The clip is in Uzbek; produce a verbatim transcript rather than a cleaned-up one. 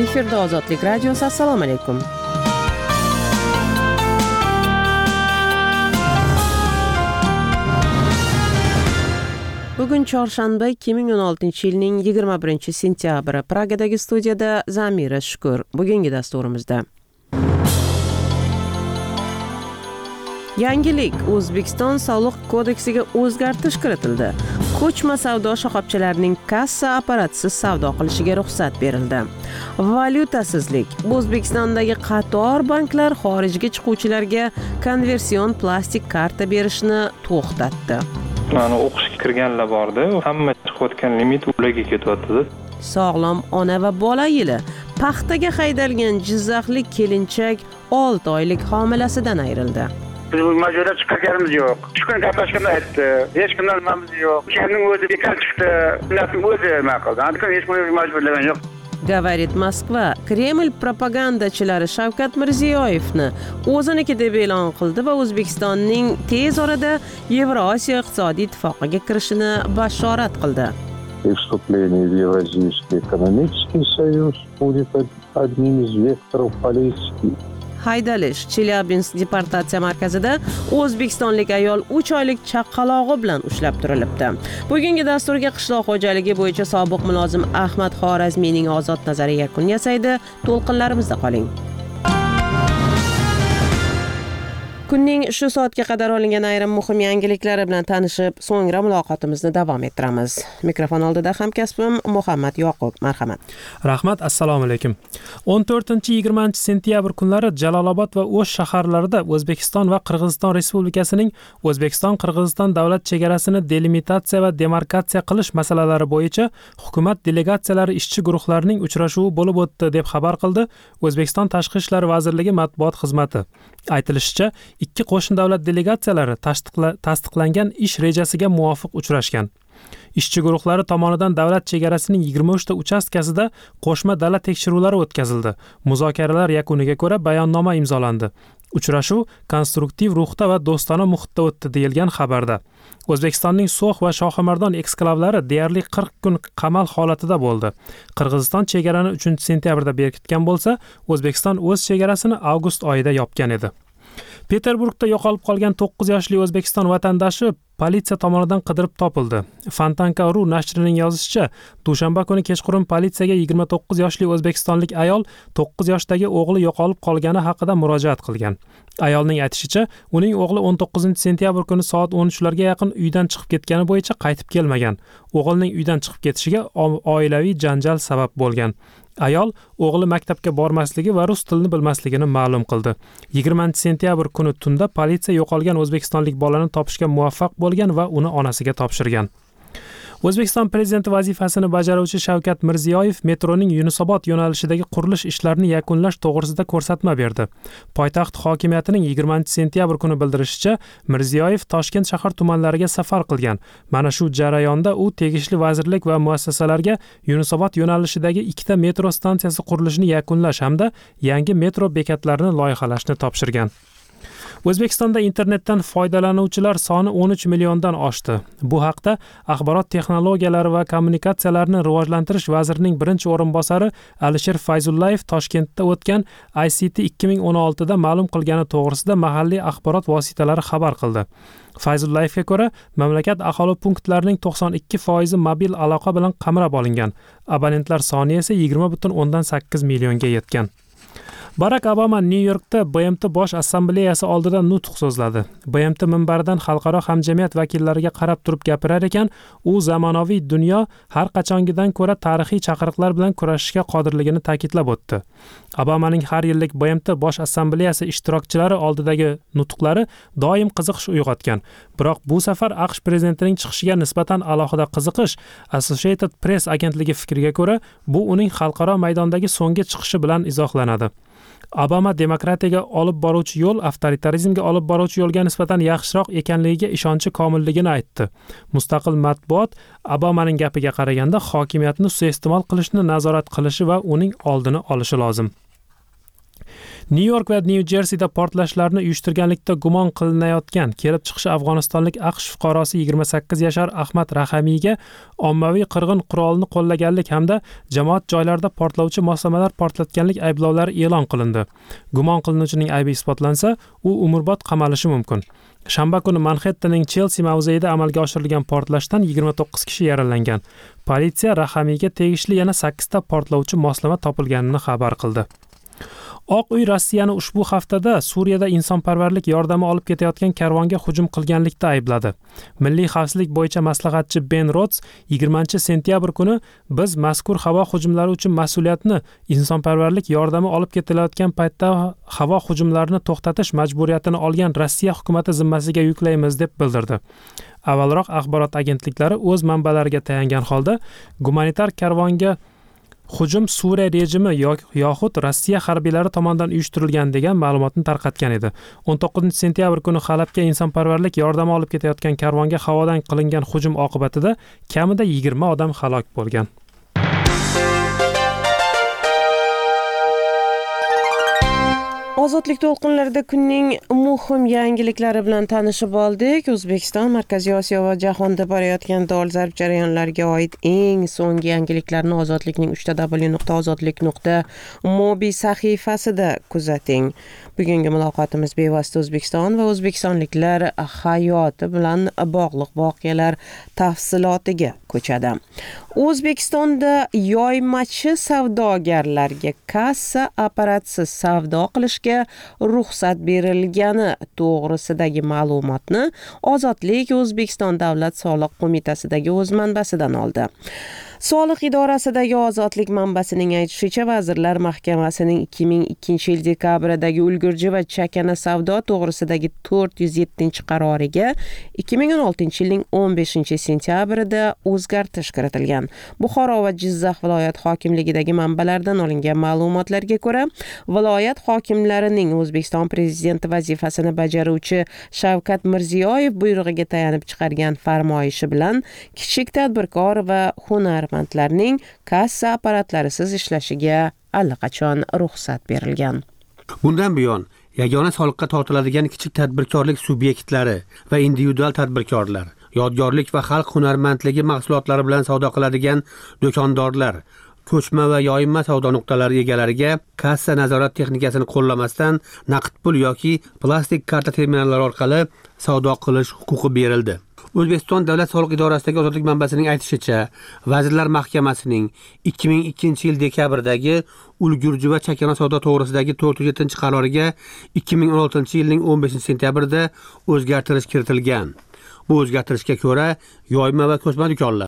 Efirda Ozodlik radiosi. Assalomu alaykum. Bugun chorshanba ikki ming o'n oltinchi yilning yigirma birinchi sentyabri. Pragadagi studiyada Zamira Shukur. Bugungi dasturimizda yangilik: O'zbekiston soliq kodeksiga o'zgartirish kiritildi. Ko'chma savdo shoxobchalarining kassa apparatisiz savdo qilishiga ruxsat berildi. Valyutasizlik: O'zbekistondagi qator banklar xorijga chiquvchilarga konversion plastik karta berishni to'xtatdi. Mana o'qishga kirganlar borda, hamma chiqayotgan limit ularga ketyapti. Sog'lom ona va bola yili: paxtaga haydalgan jizzaxlik kelinchak olti oylik homilasidan ayrildi. Biz bu majora chiqarganimiz yo'q. Shu kun gaplashganda aytdi. Hech kimdan nimamiz yo'q. O'shaning o'zi bekor chiqdi. Ularning o'zi nima qildi? Hali hech kimni majburlagan yo'q. Говорит Moskva. Kreml propagandachilari Shavkat Mirziyoyevni o'ziniki deb e'lon qildi va O'zbekistonning tez orada Yevrosiyo iqtisodiy ittifoqiga kirishini bashorat qildi. Вступление в Евразийский экономический союз будет одним из векторов политики. Haydalish: Chelyabinsk deportatsiya markazida o'zbekistonlik ayol uch oylik chaqalog'i bilan ushlab turilibdi. Bugungi dasturga qishloq xo'jaligi bo'yicha sobiq mulozim Ahmad Xorazmiyning ozod nazari yakun yasaydi. To'lqinlarimizda qoling. Kunning shu soatga qadar olingan ayrim muhim yangiliklari bilan tanishib, so'ngra muloqotimizni davom ettiramiz. Mikrofon oldida hamkasbim Muhammad Yoqub. Marhamat. Rahmat, assalomu alaykum. o'n to'rtinchi yigirmanchi sentyabr kunlari Jalolobod va O'sh shaharlarida O'zbekiston va Qirg'iziston Respublikasining O'zbekiston-Qirg'iziston davlat chegarasini delimitatsiya va demarkatsiya qilish masalalari bo'yicha hukumat delegatsiyalari ishchi guruhlarining uchrashuvi bo'lib o'tdi deb xabar qildi O'zbekiston Tashqi ishlar vazirligi matbuot xizmati. Aytilishicha, ikki qo'shni davlat delegatsiyalari tasdiqlangan ish rejasiga muvofiq uchrashgan. Ishchi guruhlari tomonidan davlat chegarasining yigirma uch ta uchastkasida qo'shma dala tekshiruvlari o'tkazildi. Muzokaralar yakuniga ko'ra bayonnoma imzolandi. Uchrashuv konstruktiv ruhda va do'stona muhitda o'tdi deyilgan xabarda. O'zbekistonning So'x va Shohimardon eksklavlari deyarli qirq kun qamal holatida bo'ldi. Qirg'iziston chegarani uchinchi sentyabrda berkitgan bo'lsa, O'zbekiston o'z chegarasini avgust oyida yopgan edi. Peterburgda yo'qolib qolgan to'qqiz yoshli O'zbekiston vatandoshi politsiya tomonidan qidirib topildi. Fantanka.ru nashrining yozishicha, dushanba kuni kechqurun politsiyaga yigirma to'qqiz yoshli o'zbekistonlik ayol to'qqiz yoshdagi o'g'li yo'qolib qolgani haqida murojaat qilgan. Ayolning aytishicha, uning o'g'li o'n to'qqizinchi sentyabr kuni soat o'n uchlarga yaqin uydan chiqib ketgani bo'yicha qaytib kelmagan. O'g'lining uydan chiqib ketishiga oilaviy janjal sabab bo'lgan. Ayol o'g'li maktabga bormasligi va rus tilini bilmasligini ma'lum qildi. yigirmanchi sentyabr kuni tunda politsiya yo'qolgan o'zbekistonlik bolani topishga muvaffaq bo'lgan va uni onasiga topshirgan. O'zbekiston prezidenti vazifasini bajaruvchi Shavkat Mirziyoyev metroning Yunusobod yo'nalishidagi qurilish ishlarini yakunlash to'g'risida ko'rsatma berdi. Poytaxt hokimiyatining yigirmanchi sentyabr kuni bildirishicha, Mirziyoyev Toshkent shahar tumanlariga safar qilgan. Mana shu jarayonda u tegishli vazirlik va muassasalarga Yunusobod yo'nalishidagi ikkita metro stansiyasi qurilishini yakunlash hamda yangi metro bekatlarini loyihalashni topshirgan. O'zbekistonda internetdan foydalanuvchilar soni o'n uch milliondan oshdi. Bu haqda Axborot texnologiyalari va kommunikatsiyalarini rivojlantirish vazirining birinchi o'rinbosari Alisher Fayzullayev Toshkentda o'tgan I C T ikki ming o'n olti da ma'lum qilgani to'g'risida mahalliy axborot vositalari xabar qildi. Fayzullayevga ko'ra, mamlakat aholi punktlarining to'qson ikki foizi mobil aloqa bilan qamrab olingan. Abonentlar soni esa yigirma butun o'ndan sakkiz millionga yetgan. Barack Obama New Yorkda B M T bosh assambleyasi oldida nutq so'zladi. B M T minbaridan xalqaro hamjamiyat vakillariga qarab turib gapirar ekan, u zamonaviy dunyo har qachongidan ko'ra tarixiy chaqiriqlar bilan kurashishga qodirligini ta'kidlab o'tdi. Obamaning har yillik B M T bosh assambleyasi ishtirokchilari oldidagi nutqlari doim qiziqish uyg'otgan. Biroq bu safar AQSh prezidentining chiqishiga nisbatan alohida qiziqish Associated Press agentligi fikriga ko'ra, bu uning xalqaro maydondagi so'nggi chiqishi bilan izohlanadi. Obama demokratiyaga olib boruvchi yo'l avtoritarizmga olib boruvchi yo'lga nisbatan yaxshiroq ekanligiga ishonchi komilligini aytdi. Mustaqil matbuot Obamaning gapiga qaraganda hokimiyatni suiiste'mol qilishni nazorat qilishi va uning oldini olishi lozim. Nyu-York va Nyu-Jersida portlashlarni uyushtirganlikda gumon qilinayotgan kelib chiqishi afg'onistonlik AQSh fuqarosi yigirma sakkiz yashar Ahmad Rahamiyga ommaviy qirg'in qurolni qo'llaganlik hamda jamoat joylarida portlovchi moslamalar portlatganlik ayblovlari e'lon qilindi. Gumon qilinuvchining aybi isbotlansa, u umrbod qamalishi mumkin. Shanba kuni Manhattanning Chelsea mavzeyida amalga oshirilgan portlashdan yigirma to'qqiz kishi yaralangan. Politsiya Rahamiyga tegishli yana sakkiz ta portlovchi moslama topilganini xabar qildi. Oq uy Rossiyani ushbu haftada Suriyada insonparvarlik yordami olib ketayotgan karvonga hujum qilganlikda aybladi. Milliy xavfsizlik bo'yicha maslahatchi Ben Rods yigirmanchi sentyabr kuni biz mazkur havo hujumlari uchun mas'uliyatni insonparvarlik yordami olib ketilayotgan paytda havo hujumlarini to'xtatish majburiyatini olgan Rossiya hukumati zimmasiga yuklaymiz deb bildirdi. Avvalroq axborot agentliklari o'z manbalariga tayangan holda gumanitar karvonga hujum Suriya rejimi yoxud Rossiya harbiylari tomonidan uyushtirilgan degan ma'lumotni tarqatgan edi. o'n to'qqizinchi sentyabr kuni Halabga insonparvarlik yordami olib ketayotgan karvonga havodan qilingan hujum oqibatida kamida yigirma odam halok bo'lgan. Ozodlik to'lqinlarida kunning muhim yangiliklari bilan tanishib oldik. O'zbekiston, Markaziy Osiyo va jahonda borayotgan dolzarb jarayonlarga oid eng so'nggi yangiliklarni Ozodlikning uch w nuqta ozodlik nuqta mobi sahifasida kuzating. Bugungi muloqotimiz bevosita O'zbekiston va o'zbekistonliklar hayoti bilan bog'liq voqealar tafsilotiga ko'chadi. O'zbekistonda yoymachi savdogarlarga kassa apparatsiz savdo qilishga ruxsat berilgani to'g'risidagi ma'lumotni Ozodlik O'zbekiston Davlat soliq qo'mitasidagi o'z manbasidan oldi. Soliq idorasidagi Ozodlik manbasining aytishicha, Vazirlar Mahkamasining ikki ming ikkinchi yil dekabrdagi ulgurji va chakana savdo to'g'risidagi to'rt yuz yettinchi qaroriga ikki ming o'n oltinchi yilning o'n beshinchi sentyabrida o'zgartirish kiritilgan. Buxoro va Jizzax viloyat hokimligidagi manbalardan olingan ma'lumotlarga ko'ra, viloyat hokimlarining O'zbekiston prezidenti vazifasini bajaruvchi Shavkat Mirziyoyev buyrug'iga tayanib chiqargan farmoyishi bilan kichik tadbirkor va hunarmandlarning kassa apparatlarisiz ishlashiga allaqachon ruxsat berilgan. Bundan buyon yagona soliqqa tortiladigan kichik tadbirkorlik subyektlari va individual tadbirkorlar, yodgorlik va xalq hunarmandligi mahsulotlari bilan savdo qiladigan do'kondorlar, ko'chma va yoyma savdo nuqtalari egalariga kassa nazorat texnikasini qo'llamasdan naqd pul yoki plastik karta terminallari orqali savdo qilish huquqi berildi. O'zbekiston Davlat soliq idorasidagi Ozodlik manbasining aytishicha, Vazirlar Mahkamasining ikki ming ikkinchi yil dekabrdagi ulgurji va chakana savdo to'g'risidagi to'rt yuz yettinchi qaroriga ikki ming o'n oltinchi yilning o'n beshinchi sentyabrida o'zgartirish kiritilgan. Bu o'zgartirishga ko'ra yoyma va ko'chma do'konlar